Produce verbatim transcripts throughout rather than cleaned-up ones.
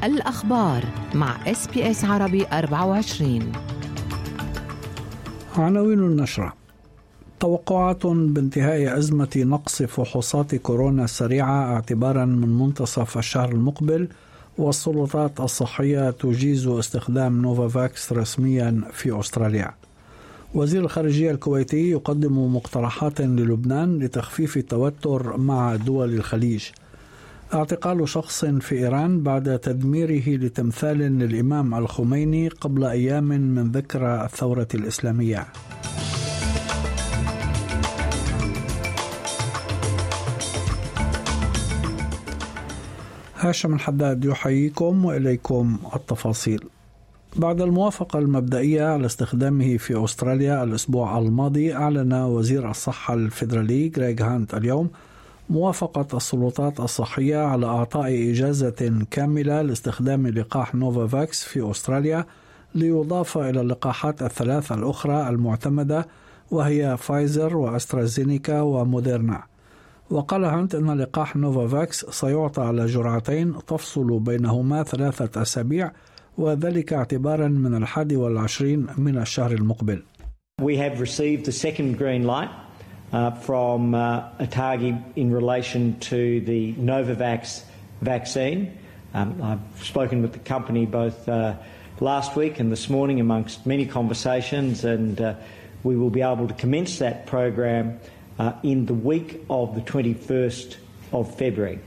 الأخبار مع إس بي إس عربي أربعة وعشرين. عناوين النشرة: توقعات بانتهاء أزمة نقص فحوصات كورونا السريعة اعتبارا من منتصف الشهر المقبل، والسلطات الصحية تجيز استخدام نوفافاكس رسميا في أستراليا. وزير الخارجية الكويتي يقدم مقترحات للبنان لتخفيف التوتر مع دول الخليج. اعتقال شخص في إيران بعد تدميره لتمثال للإمام الخميني قبل أيام من ذكرى الثورة الإسلامية. هاشم الحداد يحييكم وإليكم التفاصيل. بعد الموافقة المبدئية على استخدامه في أستراليا الأسبوع الماضي، أعلن وزير الصحة الفيدرالي غريغ هانت اليوم موافقة السلطات الصحية على إعطاء إجازة كاملة لاستخدام لقاح نوفافاكس في أستراليا، ليضاف إلى اللقاحات الثلاث الأخرى المعتمدة وهي فايزر وأسترازينيكا وموديرنا. وقال هانت أن لقاح نوفافاكس سيعطى على جرعتين تفصل بينهما ثلاثة أسابيع، وذلك اعتبارا من الحادي والعشرين من الشهر المقبل. We have received the second green light uh, from uh, ATAGI in relation to the Novavax vaccine. Um, I've spoken with the company both uh, last week and this morning amongst many conversations, and uh, we will be able to commence that program uh, in the week of the twenty-first of February.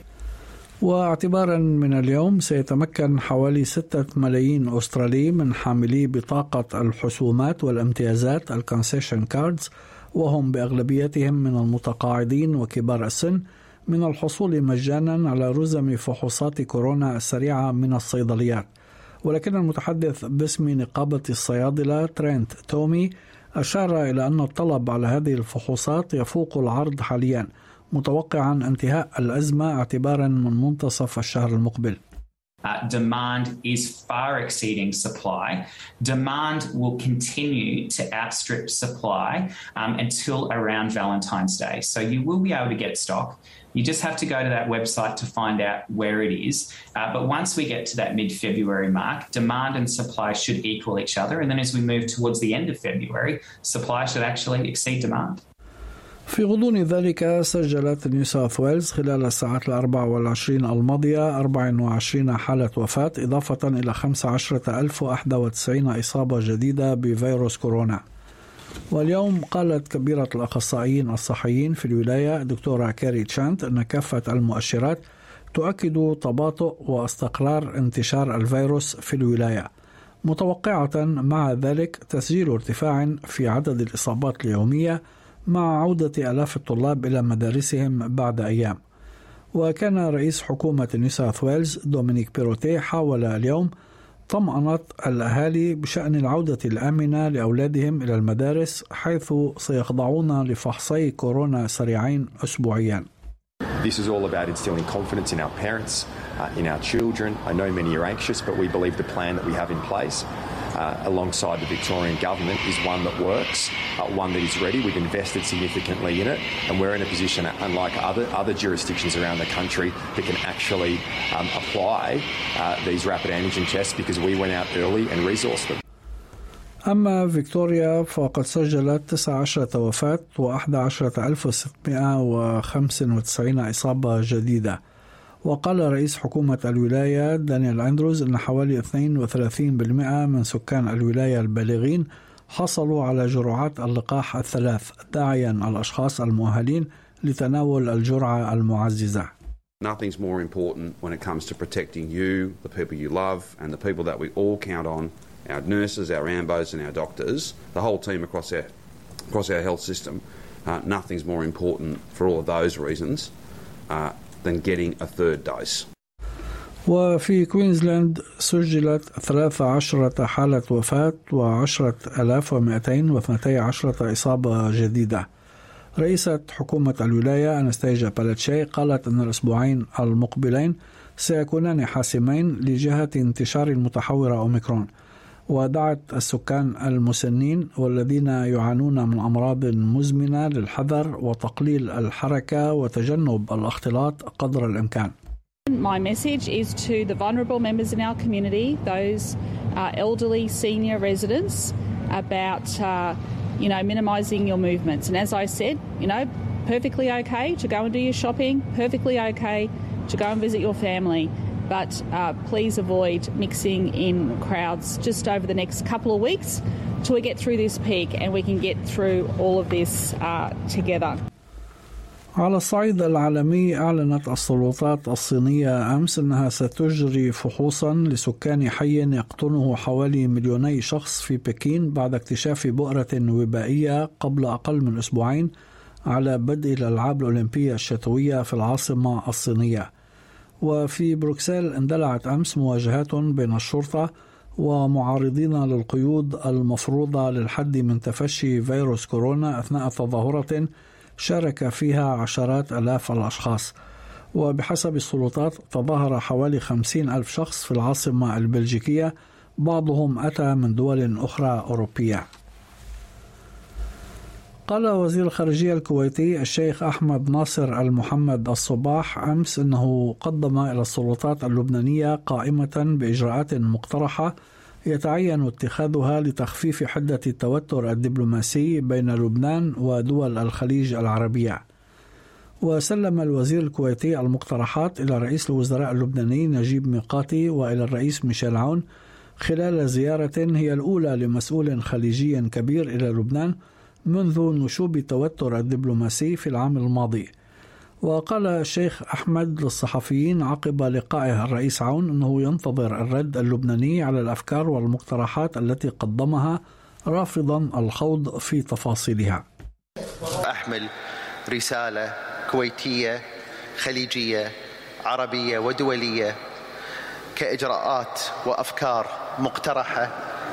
واعتبارا من اليوم سيتمكن حوالي ستة ملايين أسترالي من حاملي بطاقة الحسومات والامتيازات الكونسيشن كاردز، وهم بأغلبيتهم من المتقاعدين وكبار السن، من الحصول مجانا على رزم فحوصات كورونا السريعة من الصيدليات. ولكن المتحدث باسم نقابة الصيادلة ترينت تومي أشار إلى أن الطلب على هذه الفحوصات يفوق العرض حاليا، متوقعا انتهاء الأزمة اعتبارا من منتصف الشهر المقبل. Uh, demand is far exceeding supply. Demand will continue to outstrip supply um, until around Valentine's Day. So you will be able to get stock. You just have to go to that website to find out where it is. Uh, but once we get to that mid-February mark, demand and supply should equal each other. And then as we move towards the end of February, supply should actually exceed demand. في غضون ذلك، سجلت نيو ساوث ويلز خلال الساعات الأربع والعشرين الماضية أربع وعشرين حالة وفاة، إضافة إلى خمسة عشر ألف وواحد وتسعين إصابة جديدة بفيروس كورونا. واليوم قالت كبيرة الأخصائيين الصحيين في الولاية دكتورة كاري تشانت أن كافة المؤشرات تؤكد تباطؤ واستقرار انتشار الفيروس في الولاية، متوقعة مع ذلك تسجيل ارتفاع في عدد الإصابات اليومية مع عودة آلاف الطلاب إلى مدارسهم بعد أيام. وكان رئيس حكومة نيو ساوث ويلز دومينيك بيروتي حاول اليوم طمأنة الأهالي بشأن العودة الآمنة لأولادهم إلى المدارس، حيث سيخضعون لفحصي كورونا سريعين أسبوعيا. This is all about instilling confidence in our parents, uh, in our children. I know many are anxious, but we believe the plan that we have in place uh, alongside the Victorian government is one that works, uh, one that is ready. We've invested significantly in it, and we're in a position, unlike other other jurisdictions around the country, that can actually um, apply uh, these rapid antigen tests because we went out early and resourced them. أما فيكتوريا فقد سجلت تسعة عشر وفاة وأحد عشر ألف وستمائة وخمسة وتسعين إصابة جديدة. وقال رئيس حكومة الولاية دانيال أندروز أن حوالي اثنين وثلاثين بالمئة من سكان الولاية البالغين حصلوا على جرعات اللقاح الثلاث، داعيا الأشخاص المؤهلين لتناول الجرعة المعززة. Nothing's more important when it comes to protecting you, the people you love, and the people that we all count on, our nurses, our ambos and our doctors, the whole team across our, across our health system. Uh, nothing's more important for all of those reasons uh, than getting a third dose. وفي كوينزلاند سجلت ثلاث عشرة حالة وفاة وعشرة آلاف ومئتين واثنتي عشرة إصابة جديدة. رئيسة حكومة الولاية أناستيجا بالاتشي قالت أن الأسبوعين المقبلين سيكونان حاسمين لجهة انتشار المتحور أوميكرون، ودعت السكان المسنين والذين يعانون من أمراض مزمنة للحذر وتقليل الحركة وتجنب الاختلاط قدر الإمكان. My message is to the vulnerable members in our community, those uh, elderly senior residents, about uh, you know, minimising your movements. And as I said, you know, perfectly okay to go and do your shopping, perfectly okay to go and visit your family, but uh, please avoid mixing in crowds just over the next couple of weeks till we get through this peak and we can get through all of this uh, together. على الصعيد العالمي، أعلنت السلطات الصينية أمس أنها ستجري فحوصا لسكان حي يقطنه حوالي مليوني شخص في بكين بعد اكتشاف بؤرة وبائية قبل أقل من أسبوعين على بدء الألعاب الأولمبية الشتوية في العاصمة الصينية. وفي بروكسل اندلعت أمس مواجهات بين الشرطة ومعارضين للقيود المفروضة للحد من تفشي فيروس كورونا أثناء تظاهرة شارك فيها عشرات آلاف الأشخاص. وبحسب السلطات تظاهر حوالي خمسين ألف شخص في العاصمة البلجيكية، بعضهم أتى من دول أخرى أوروبية. قال وزير الخارجية الكويتي الشيخ أحمد ناصر المحمد الصباح أمس أنه قدم إلى السلطات اللبنانية قائمة بإجراءات مقترحة يتعين اتخاذها لتخفيف حدة التوتر الدبلوماسي بين لبنان ودول الخليج العربية. وسلم الوزير الكويتي المقترحات إلى رئيس الوزراء اللبناني نجيب ميقاتي وإلى الرئيس ميشيل عون خلال زيارة هي الأولى لمسؤول خليجي كبير إلى لبنان منذ نشوب التوتر الدبلوماسي في العام الماضي. وقال الشيخ أحمد للصحفيين عقب لقائه الرئيس عون أنه ينتظر الرد اللبناني على الأفكار والمقترحات التي قدمها، رافضا الخوض في تفاصيلها. أحمل رسالة كويتية خليجية عربية ودولية كإجراءات وأفكار مقترحة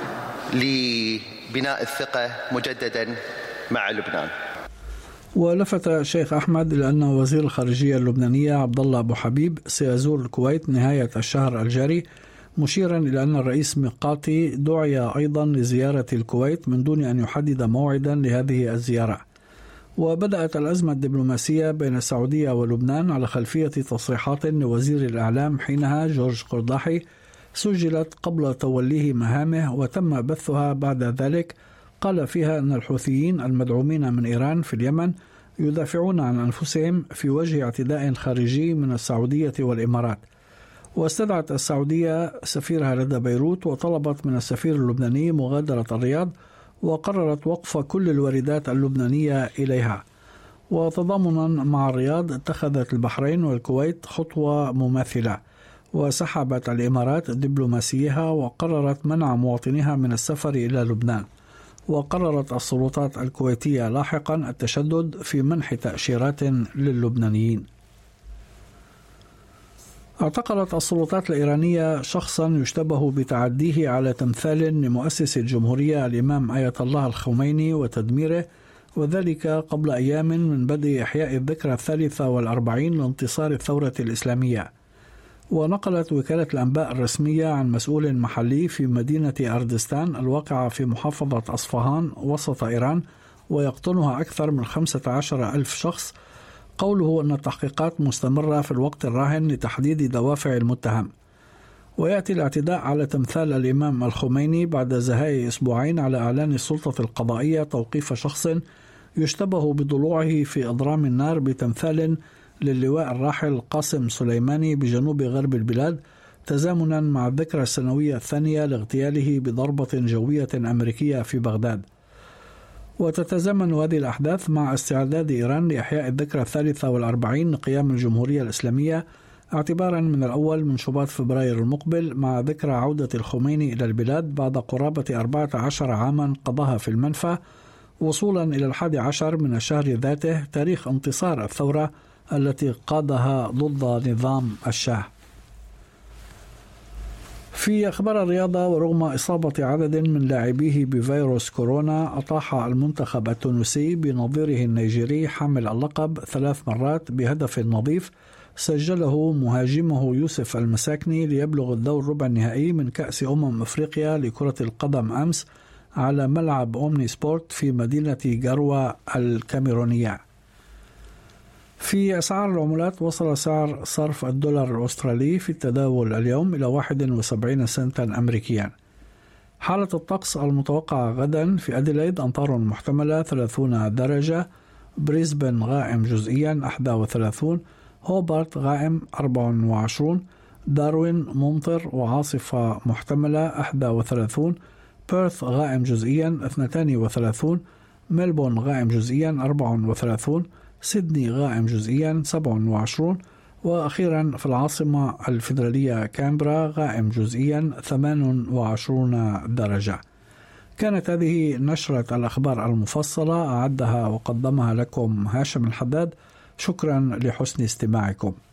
لبناء الثقة مجددا مع لبنان. ولفت الشيخ أحمد إلى أن وزير الخارجية اللبنانية عبد الله أبو حبيب سيزور الكويت نهاية الشهر الجاري، مشيرا إلى أن الرئيس ميقاتي دعي أيضا لزيارة الكويت من دون أن يحدد موعدا لهذه الزيارة. وبدأت الأزمة الدبلوماسية بين السعودية ولبنان على خلفية تصريحات لوزير الإعلام حينها جورج قرداحي سجلت قبل توليه مهامه وتم بثها بعد ذلك، قال فيها أن الحوثيين المدعومين من إيران في اليمن يدافعون عن أنفسهم في وجه اعتداء خارجي من السعودية والإمارات. واستدعت السعودية سفيرها لدى بيروت وطلبت من السفير اللبناني مغادرة الرياض، وقررت وقف كل الواردات اللبنانية إليها. وتضامنا مع الرياض اتخذت البحرين والكويت خطوة مماثلة، وسحبت الإمارات دبلوماسيها وقررت منع مواطنيها من السفر إلى لبنان. وقررت السلطات الكويتية لاحقا التشدد في منح تأشيرات للبنانيين. اعتقلت السلطات الإيرانية شخصا يشتبه بتعديه على تمثال لمؤسس الجمهورية الإمام آية الله الخميني وتدميره، وذلك قبل أيام من بدء إحياء الذكرى الثالثة والأربعين لانتصار الثورة الإسلامية. ونقلت وكالة الأنباء الرسمية عن مسؤول محلي في مدينة أردستان الواقعة في محافظة أصفهان وسط إيران ويقطنها أكثر من خمسة عشر ألف شخص، قوله أن التحقيقات مستمرة في الوقت الراهن لتحديد دوافع المتهم. ويأتي الاعتداء على تمثال الإمام الخميني بعد زهاء أسبوعين على إعلان السلطة القضائية توقيف شخص يشتبه بضلوعه في أضرام النار بتمثال للواء الراحل قاسم سليماني بجنوب غرب البلاد، تزامنا مع الذكرى السنوية الثانية لاغتياله بضربة جوية أمريكية في بغداد. وتتزامن هذه الأحداث مع استعداد إيران لإحياء الذكرى الثالثة والأربعين لقيام الجمهورية الإسلامية اعتبارا من الأول من شباط فبراير المقبل، مع ذكرى عودة الخميني إلى البلاد بعد قرابة أربعة عشر عاما قضاها في المنفى، وصولا إلى الحادي عشر من الشهر ذاته تاريخ انتصار الثورة التي قادها ضد نظام الشاه. في أخبار الرياضة، ورغم إصابة عدد من لاعبيه بفيروس كورونا، أطاح المنتخب التونسي بنظيره النيجيري حامل اللقب ثلاث مرات بهدف نظيف سجله مهاجمه يوسف المساكني ليبلغ الدور ربع النهائي من كأس أمم أفريقيا لكرة القدم أمس على ملعب أومني سبورت في مدينة جاروا الكاميرونية. في أسعار العملات، وصل سعر صرف الدولار الأسترالي في التداول اليوم إلى واحد وسبعين سنتا أمريكيا. حالة الطقس المتوقعة غدا: في أديلايد أمطار محتملة ثلاثين درجة، بريسبن غائم جزئيا واحد وثلاثين، هوبارت غائم أربعة وعشرين، داروين ممطر وعاصفة محتملة واحد وثلاثين، بيرث غائم جزئيا اثنين وثلاثين، ملبون غائم جزئيا أربعة وثلاثين، سيدني غائم جزئيا سبعة وعشرين، وأخيرا في العاصمة الفيدرالية كامبرا غائم جزئيا ثمانية وعشرين درجة. كانت هذه نشرة الأخبار المفصلة، أعدها وقدمها لكم هاشم الحداد. شكرا لحسن استماعكم.